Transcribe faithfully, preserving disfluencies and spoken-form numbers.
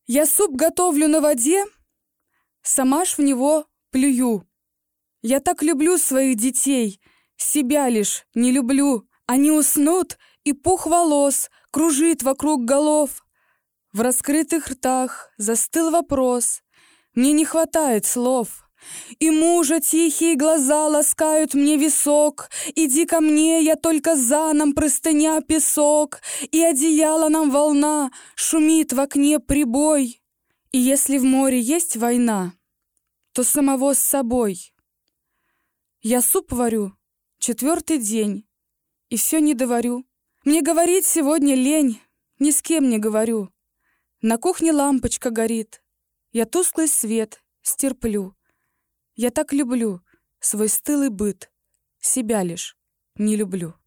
Я суп готовлю на воде, сама ж в него плюю. Я так люблю своих детей, себя лишь не люблю. Они уснут, и пух волос кружит вокруг голов. В раскрытых ртах застыл вопрос, мне не хватает слов. И мужа тихие глаза ласкают мне висок. Иди ко мне, я только за нам простыня песок, и одеяло нам волна, шумит в окне прибой. И если в море есть война, то самого с собой. Я суп варю четвертый день, и все не доварю. Мне говорить сегодня лень, ни с кем не говорю. На кухне лампочка горит, я тусклый свет стерплю. Я так люблю свой стылый быт, себя лишь не люблю.